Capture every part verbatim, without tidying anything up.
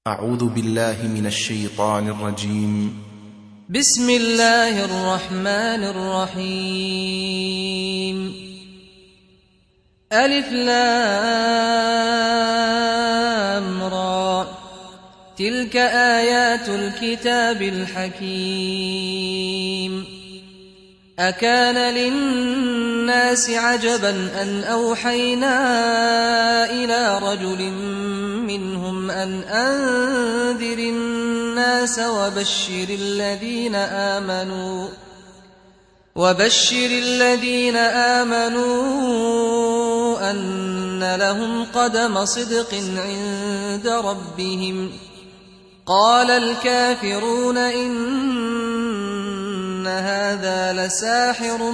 أعوذ بالله من الشيطان الرجيم. بسم الله الرحمن الرحيم. ألف لام را، تلك آيات الكتاب الحكيم. أكان للناس عجبا أن أوحينا إلى رجل منهم أن أنذر الناس وبشر الذين آمنوا وبشر الذين آمنوا أن لهم قدم صدق عند ربهم. قال الكافرون إن هذا لساحر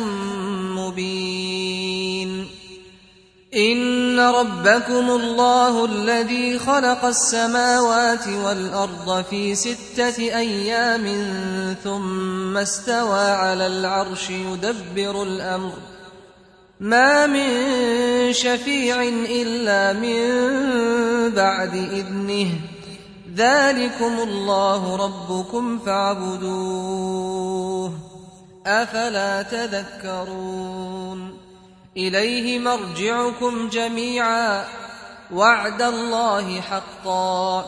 مبين. إن ربكم الله الذي خلق السماوات والأرض في ستة أيام ثم استوى على العرش يدبر الأمر، ما من شفيع إلا من بعد إذنه، ذلكم الله ربكم فاعبدوه، أفلا تذكرون. إليه مرجعكم جميعا، وعد الله حقا،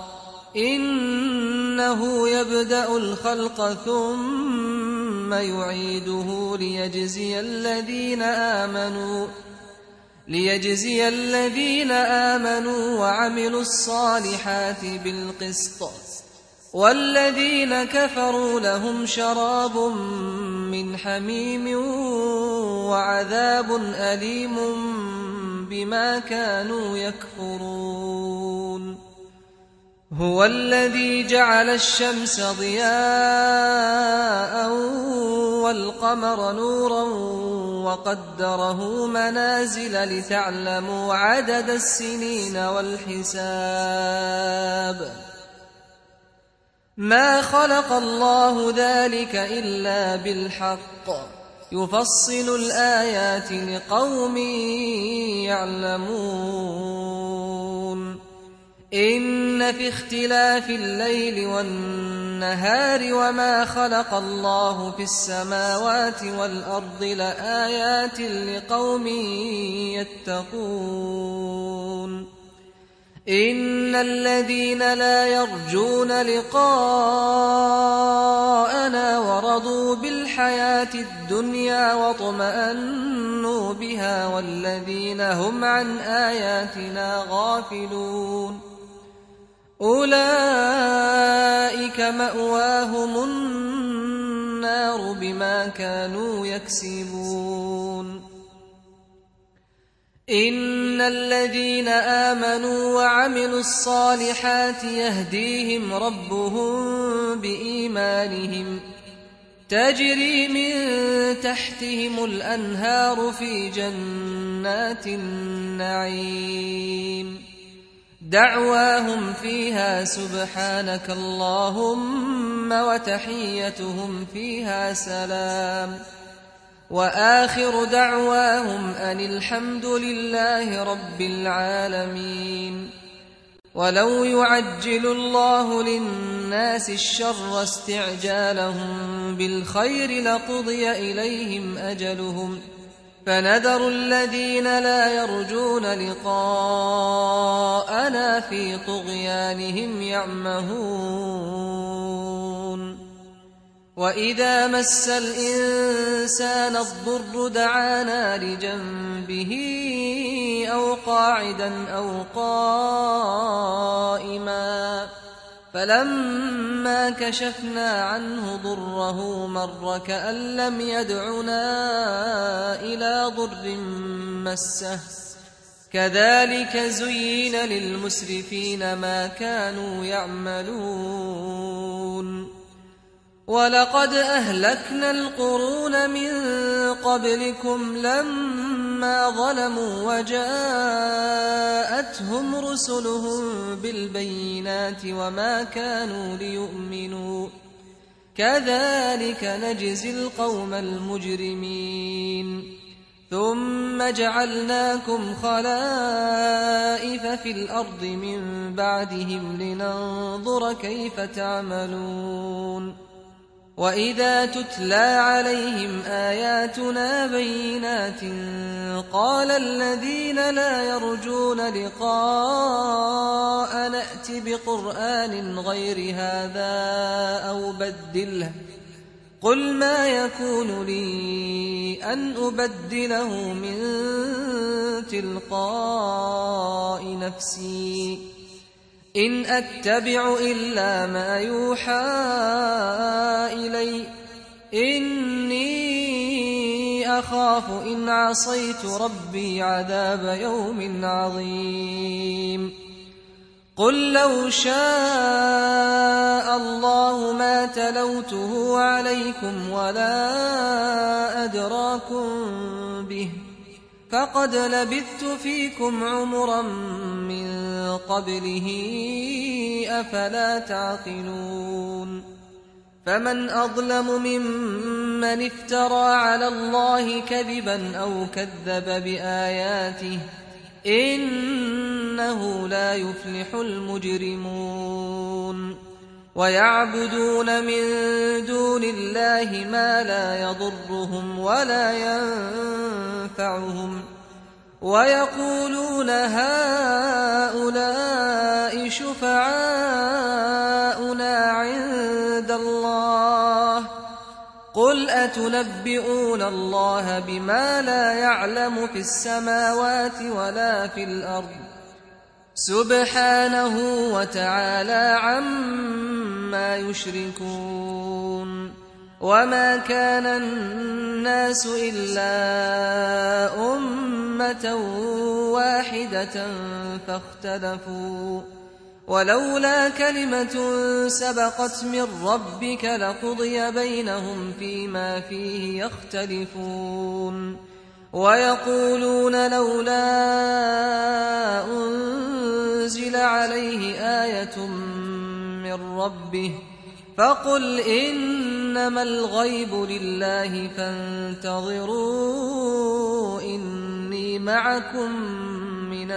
إنه يبدأ الخلق ثم يعيده ليجزي الذين آمنوا ليجزي الذين آمنوا وعملوا الصالحات بالقسط، والذين كفروا لهم شراب من حميم وعذاب أليم بما كانوا يكفرون. هو الذي جعل الشمس ضياء والقمر نورا وقدره منازل لتعلموا عدد السنين والحساب. ما خلق الله ذلك إلا بالحق، يفصل الآيات لقوم يعلمون. إن في اختلاف الليل والنهار وما خلق الله في السماوات والأرض لآيات لقوم يتقون. إن الذين لا يرجون لقاءنا ورضوا بالحياة الدنيا واطمأنوا بها والذين هم عن آياتنا غافلون، أولئك مأواهم النار بما كانوا يكسبون. إن الذين آمنوا وعملوا الصالحات يهديهم ربهم بإيمانهم، تجري من تحتهم الأنهار في جنات النعيم، دعواهم فيها سبحانك اللهم وتحيتهم فيها سلام، وآخر دعواهم أن الحمد لله رب العالمين. ولو يعجل الله للناس الشر استعجالهم بالخير لقضي إليهم أجلهم، فنذر الذين لا يرجون لقاءنا في طغيانهم يعمهون. وإذا مس الإنسان الضر دعانا لجنبه أو قاعدا أو قائما، فلما كشفنا عنه ضره مر كأن لم يدعنا إلى ضر مسه، كذلك زين للمسرفين ما كانوا يعملون. ولقد أهلكنا القرون من قبلكم لما ظلموا وجاءتهم رسلهم بالبينات وما كانوا ليؤمنوا، كذلك نجزي القوم المجرمين. ثم جعلناكم خلائف في الأرض من بعدهم لننظر كيف تعملون وإذا تتلى عليهم آياتنا بينات قال الذين لا يرجون لقاء نأت بقرآن غير هذا أو بدله قل ما يكون لي أن أبدله من تلقاء نفسي إن أتبع إلا ما يوحى إلي إني أخاف إن عصيت ربي عذاب يوم عظيم قل لو شاء الله ما تلوته عليكم ولا أدراكم به فقد لبثت فيكم عمرا من قبله أفلا تعقلون فمن أظلم ممن افترى على الله كذبا أو كذب بآياته إنه لا يفلح المجرمون ويعبدون من دون الله ما لا يضرهم ولا ينفعهم ويقولون هؤلاء شفعاؤنا عند الله قل أتنبئون الله بما لا يعلم في السماوات ولا في الأرض سبحانه وتعالى عما يشركون وما كان الناس إلا أمة واحدة فاختلفوا ولولا كلمة سبقت من ربك لقضي بينهم فيما فيه يختلفون ويقولون لولا أنزل عليه آية من ربه فقل إنما الغيب لله فانتظروا إني معكم من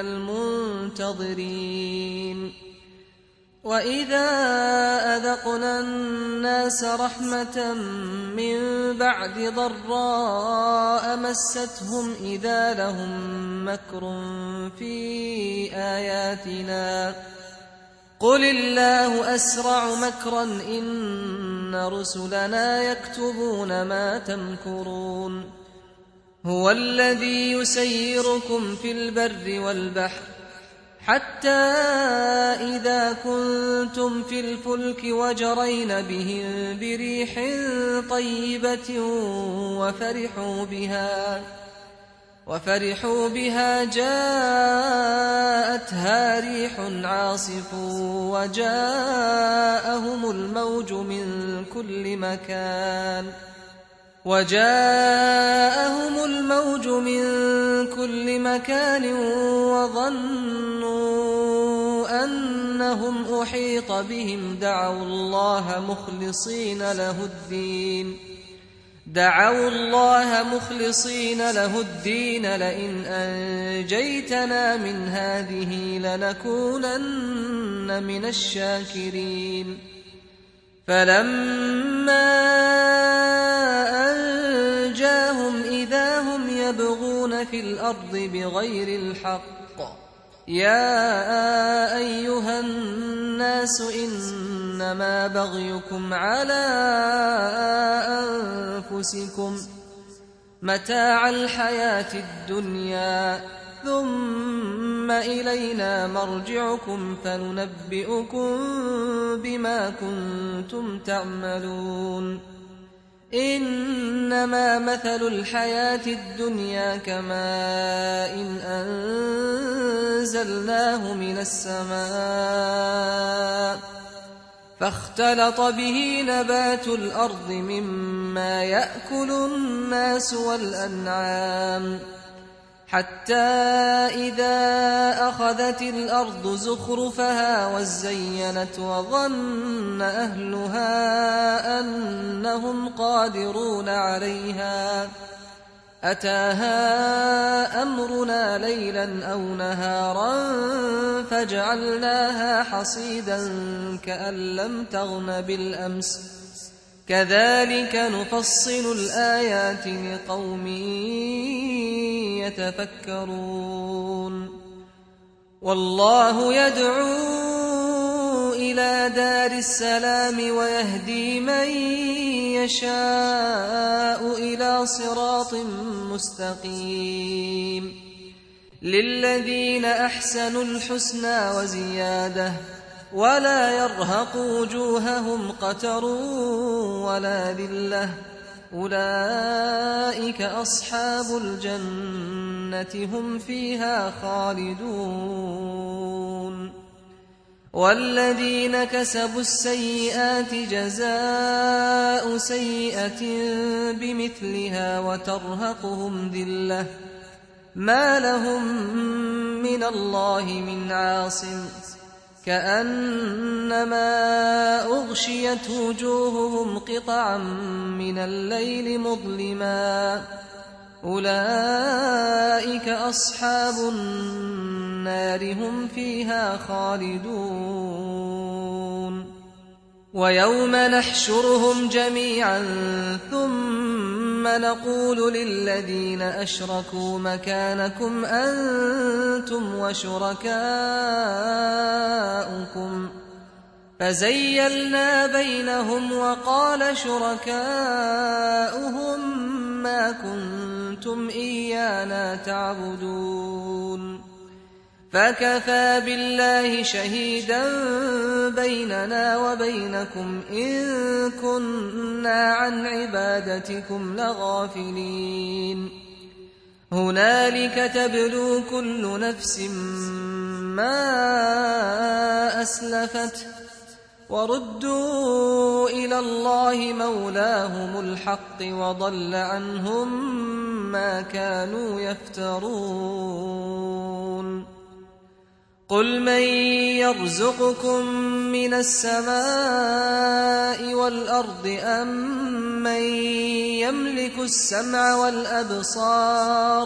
المنتظرين وإذا أذقنا الناس رحمة من بعد ضراء مستهم إذا لهم مكر في آياتنا قل الله أسرع مكرا إن رسلنا يكتبون ما تمكرون هو الذي يسيركم في البر والبحر حتى إذا كنتم في الفلك وجرين بهم بريح طيبة وفرحوا بها وفرحوا بها جاءتها ريح عاصف وجاءهم الموج من كل مكان وجاءهم الموج من كل مكان وظنوا أنهم أحيط بهم دعوا الله مخلصين له الدين دعوا الله مخلصين له الدين لئن أنجيتنا من هذه لنكونن من الشاكرين فلما أنجاهم إذا هم يبغون في الأرض بغير الحق يا أيها الناس إنما بغيكم على أنفسكم متاع الحياة الدنيا ثم إلينا مرجعكم فننبئكم بما كنتم تعملون إنما مثل الحياة الدنيا كماء إن أنزلناه من السماء فاختلط به نبات الأرض مما يأكل الناس والأنعام حتى إذا أخذت الأرض زخرفها وزينت وظن أهلها أنهم قادرون عليها أتاها أمرنا ليلا أو نهارا فجعلناها حصيدا كأن لم تغن بالأمس كذلك نفصل الآيات لقوم يتفكرون والله يدعو إلى دار السلام ويهدي من يشاء إلى صراط مستقيم للذين أحسنوا الحسنى وزيادة ولا يرهق وجوههم قتر ولا ذلة أولئك أصحاب الجنة هم فيها خالدون والذين كسبوا السيئات جزاء سيئة بمثلها وترهقهم ذلة ما لهم من الله من عاصم كأنما أغشيت وجوههم قطعا من الليل مظلما أولئك أصحاب النار هم فيها خالدون ويوم نحشرهم جميعا ثم نقول للذين أشركوا مكانكم أنتم وشركاؤكم فزيلنا بينهم وقال شركاؤهم ما كنتم إيانا تعبدون فكفى بالله شهيدا بيننا وبينكم إن كنا عن عبادتكم لغافلين هنالك تبلو كل نفس ما أسلفت وردوا إلى الله مولاهم الحق وضل عنهم ما كانوا يفترون قل من يرزقكم من السماء والأرض أم من يملك السمع والأبصار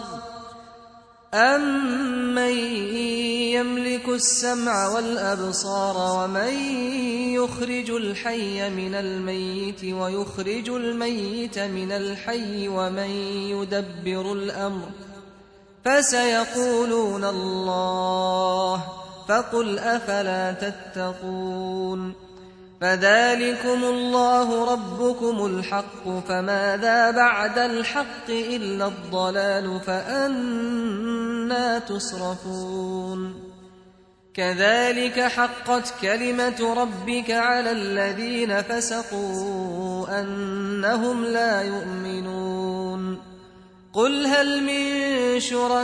أَمَّن يَمْلِكُ السَّمْعَ وَالْأَبْصَارَ وَمَن يُخْرِجُ الْحَيَّ مِنَ الْمَيِّتِ وَيُخْرِجُ الْمَيِّتَ مِنَ الْحَيِّ وَمَن يُدَبِّرُ الْأَمْرَ فَسَيَقُولُونَ اللَّهُ فَقُلْ أَفَلَا تَتَّقُونَ فَذَلِكُمُ اللَّهُ رَبُّكُمُ الْحَقُّ فَمَاذَا بَعْدَ الْحَقِّ إِلَّا الضَّلَالُ فَأَنَّىٰ تُصْرَفُونَ كَذَلِكَ حَقَّتْ كَلِمَةُ رَبِّكَ عَلَى الَّذِينَ فَسَقُوا أَنَّهُمْ لَا يُؤْمِنُونَ قُلْ هَلْ مِن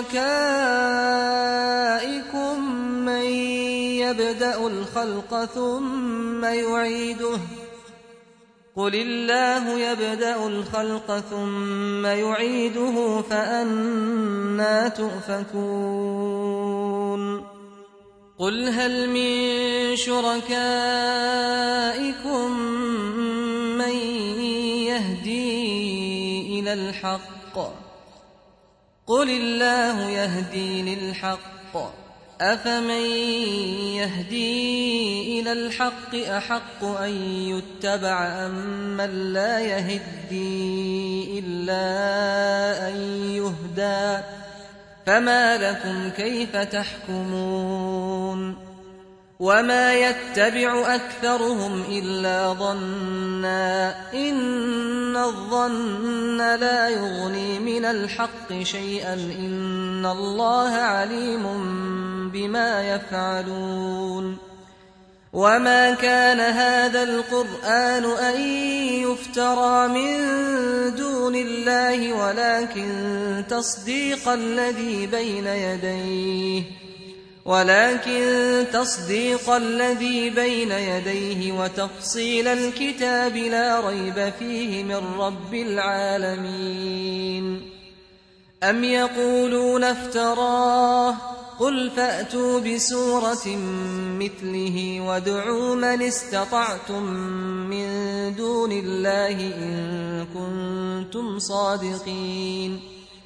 شُرَكَائِكُم مَّن يَبْدَأُ الْخَلْقَ ثُمَّ يُعِيدُهُ قُلِ اللَّهُ يَبْدَأُ الْخَلْقَ ثُمَّ يُعِيدُهُ فَأَنَّىٰ تُؤْفَكُونَ قُلْ هَلْ مِن شُرَكَائِكُم مَّن يَهْدِي إِلَى الْحَقِّ قُلِ اللَّهُ يَهْدِي لِلْحَقِّ أَفَمَن يَهْدِي إِلَى الْحَقِّ أَحَقُّ أَن يُتَّبَعَ أَمَّن لَّا يَهِدِّي إِلَّا أَن يُهْدَىٰ فَمَا لَكُمْ كَيْفَ تَحْكُمُونَ وَمَا يَتَّبِعُ أَكْثَرُهُمْ إِلَّا ظَنًّا ۚ إِنَّ الظَّنَّ لَا يُغْنِي مِنَ الْحَقِّ شَيْئًا ۚ إِنَّ اللَّهَ عَلِيمٌ بِمَا يَفْعَلُونَ وَمَا كَانَ هَٰذَا الْقُرْآنُ أَن يُفْتَرَىٰ مِن دُونِ اللَّهِ وَلَٰكِن تَصْدِيقَ الَّذِي بَيْنَ يَدَيْهِ ولكن تصديق الذي بين يديه وتفصيل الكتاب لا ريب فيه من رب العالمين أم يقولون افتراه قل فأتوا بسورة مثله وادعوا من استطعتم من دون الله إن كنتم صادقين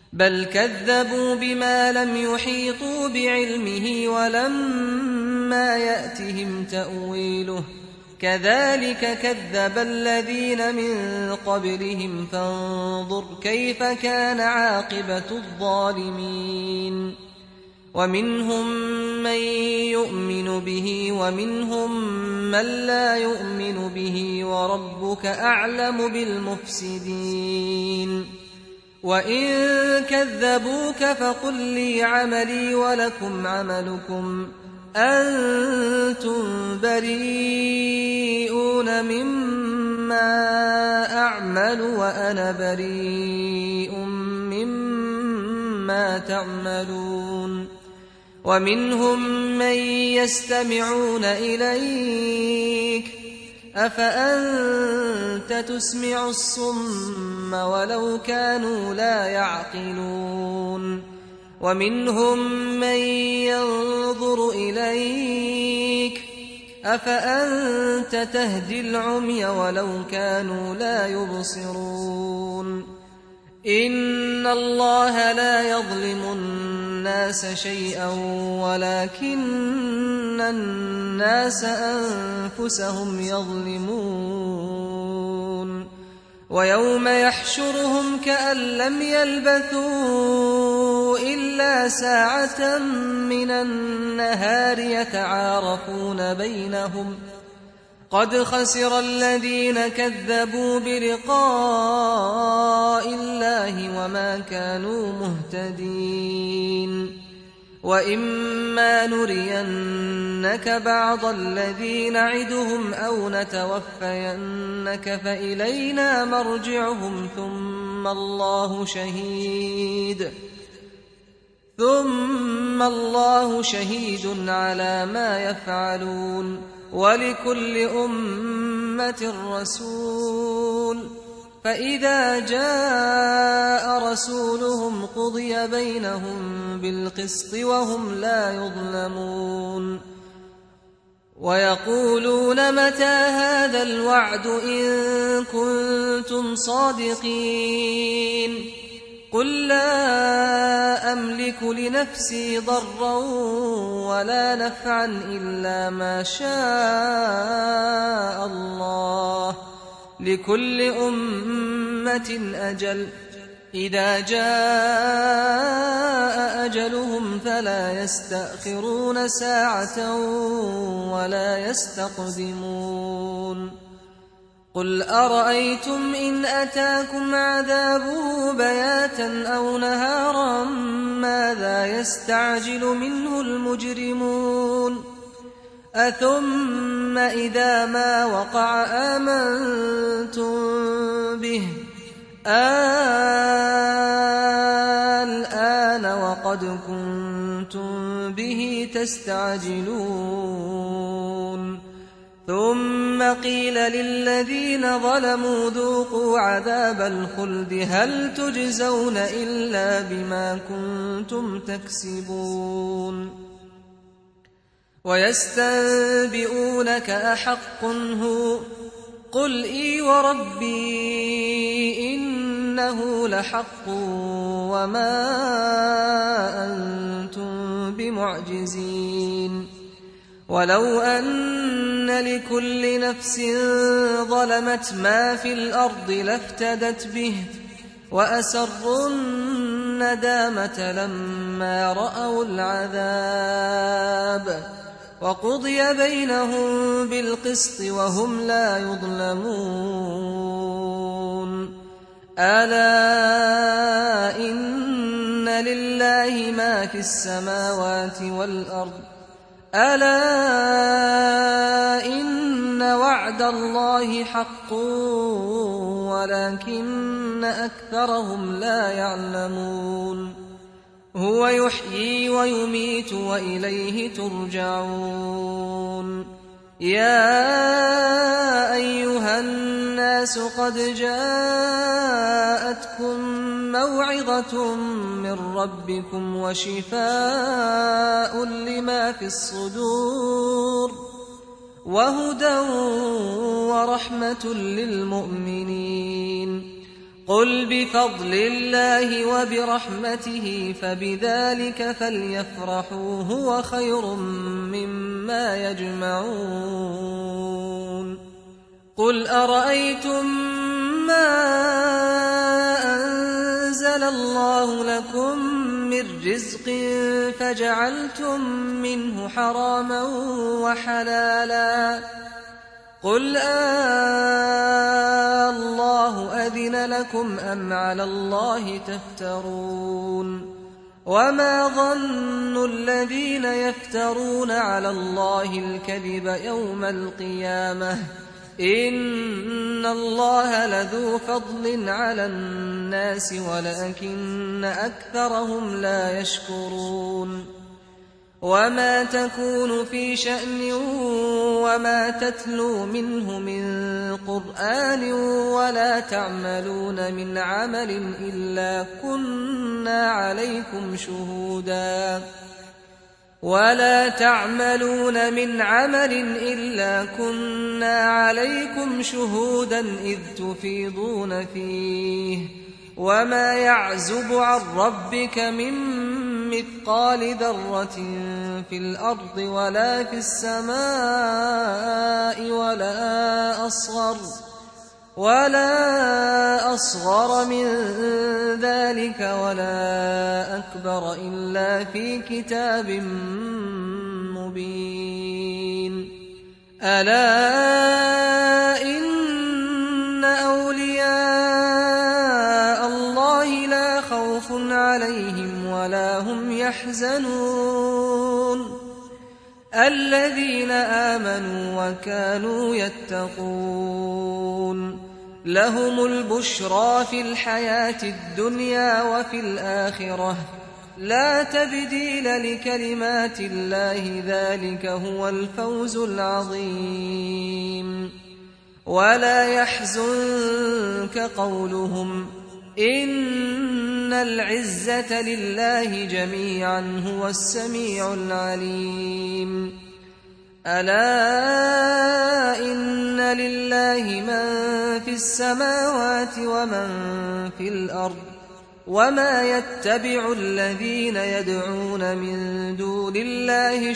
بل كذبوا بما لم يحيطوا بعلمه ولما يأتهم تأويله كذلك كذب الذين من قبلهم فانظر كيف كان عاقبة الظالمين ومنهم من يؤمن به ومنهم من لا يؤمن به وربك أعلم بالمفسدين وإن كذبوك فقل لي عملي ولكم عملكم أنتم بريئون مما أعمل وأنا بريء مما تعملون ومنهم من يستمعون إليك أفأنت تسمع الصم ولو كانوا لا يعقلون ومنهم من ينظر إليك أفأنت تهدي العمي ولو كانوا لا يبصرون إن الله لا يظلم الناس شيئا ولكن الناس أنفسهم يظلمون ويوم يحشرهم كأن لم يلبثوا إلا ساعة من النهار يتعارفون بينهم قد خسر الذين كذبوا بلقاء الله وما كانوا مهتدين وإما نرينك بعض الذي نعدهم أو نتوفينك فإلينا مرجعهم ثم الله شهيد ثم الله شهيد على ما يفعلون ولكل أمة رسول فإذا جاء رسولهم قضي بينهم بالقسط وهم لا يظلمون ويقولون متى هذا الوعد إن كنتم صادقين قل لا أملك لنفسي ضرا ولا نفعا إلا ما شاء الله لكل أمة أجل إذا جاء أجلهم فلا يستأخرون ساعة ولا يستقدمون قل أرأيتم إن أتاكم عذابه بياتا أو نهارا ماذا يستعجل منه المجرمون أثم إذا ما وقع آمنتم به الآن وقد كنتم به تستعجلون ثم قيل للذين ظلموا ذوقوا عذاب الخلد هل تجزون إلا بما كنتم تكسبون ويستنبئونك أحق هو قل إي وربي إنه لحق وما أنتم بمعجزين ولو أن لكل نفس ظلمت ما في الأرض لافتدت به وأسروا الندامة لما رأوا العذاب وقضي بينهم بالقسط وهم لا يظلمون ألا إن لله ما في السماوات والأرض ألا إن وعد الله حق ولكن أكثرهم لا يعلمون هو يحيي ويميت وإليه ترجعون يا أيها الناس قد جاءتكم موعظة من ربكم وشفاء لما في الصدور وهدى ورحمة للمؤمنين قل بفضل الله وبرحمته فبذلك فليفرحوا هو خير مما يجمعون قل أرأيتم ما أنزل الله لكم من رزق فجعلتم منه حراما وحلالا قل آه الله أذن لكم أم على الله تفترون وما ظن الذين يفترون على الله الكذب يوم القيامة إن الله لذو فضل على الناس ولكن أكثرهم لا يشكرون وما تكون في شأن وما تتلو منه من قرآن ولا تعملون من عمل إلا كنا عليكم شهودا ولا تعملون من عمل إلا كنا عليكم شهودا إذ تفيضون فيه وما يعزب عن ربك من مثقال ذرة في الأرض ولا في السماء ولا أصغر ولا أصغر من ذلك ولا أكبر إلا في كتاب مبين ألا إن أولياء الله لا خوف عليهم ولا هم يحزنون الذين آمنوا وكانوا يتقون لهم البشرى في الحياة الدنيا وفي الآخرة لا تبديل لكلمات الله ذلك هو الفوز العظيم ولا يحزنك قولهم إن العزة لله جميعا هو السميع العليم ألا إن لله من في السماوات ومن في الأرض وما يتبع الذين يدعون من دون الله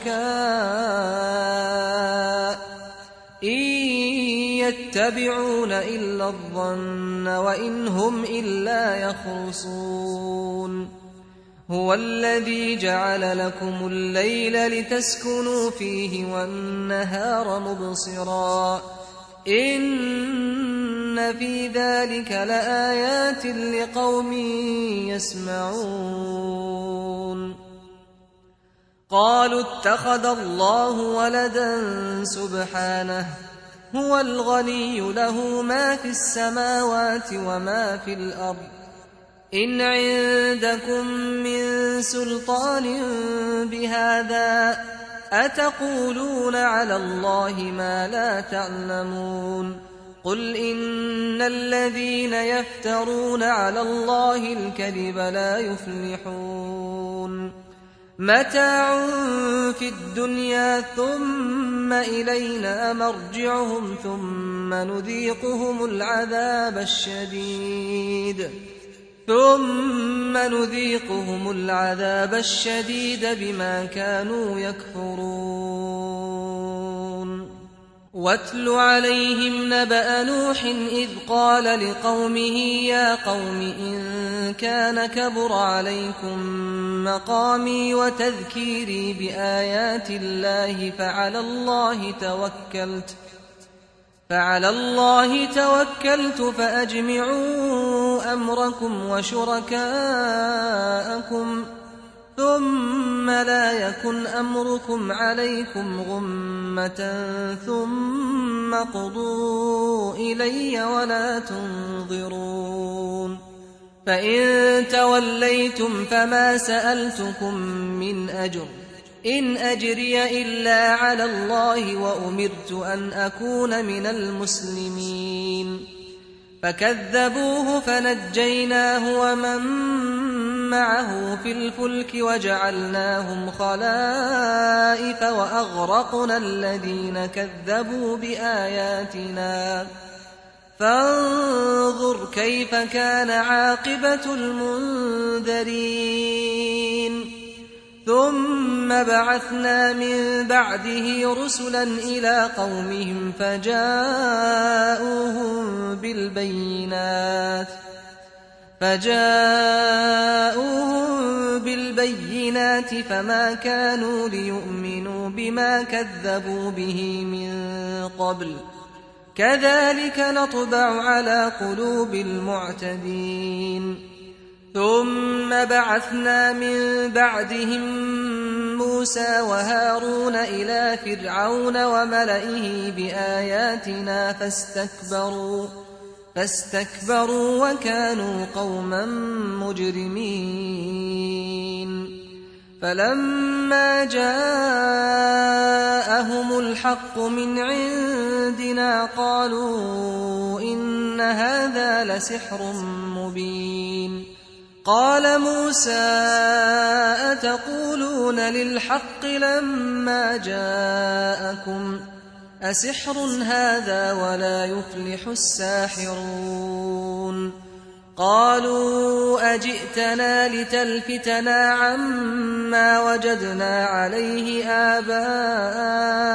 شركاء إن يتبعون إلا الظن وإن هم إلا يخرصون هو الذي جعل لكم الليل لتسكنوا فيه والنهار مبصرا إن في ذلك لآيات لقوم يسمعون قالوا اتخذ الله ولدا سبحانه هو الغني له ما في السماوات وما في الأرض إن عندكم من سلطان بهذا أتقولون على الله ما لا تعلمون قل إن الذين يفترون على الله الكذب لا يفلحون متاع في الدنيا ثم إلينا مرجعهم ثم نذيقهم العذاب الشديد ثم نذيقهم العذاب الشديد بما كانوا يكفرون واتل عليهم نبأ نوح إذ قال لقومه يا قوم إن كان كبر عليكم مقامي وتذكيري بآيات الله فعلى الله توكلت فعلى الله توكلت فأجمعوا أمركم وشركاءكم ثم لا يكن أمركم عليكم غمة ثم قضوا إلي ولا تنظرون فإن توليتم فما سألتكم من أجر إن أجري إلا على الله وأمرت أن أكون من المسلمين فكذبوه فنجيناه ومن معه في الفلك وجعلناهم خلائف وأغرقنا الذين كذبوا بآياتنا فانظر كيف كان عاقبة المنذرين ثم بعثنا من بعده رسلا إلى قومهم فجاءوهم بالبينات فجاءوهم بالبينات فما كانوا ليؤمنوا بما كذبوا به من قبل كذلك نطبع على قلوب المعتدين ثم بعثنا من بعدهم موسى وهارون إلى فرعون وملئه بآياتنا فاستكبروا فاستكبروا وكانوا قوما مجرمين فلما جاءهم الحق من عندنا قالوا إن هذا لسحر مبين قال موسى أتقولون للحق لما جاءكم أسحر هذا ولا يفلح الساحرون قالوا أجئتنا لتلفتنا عما وجدنا عليه آباءنا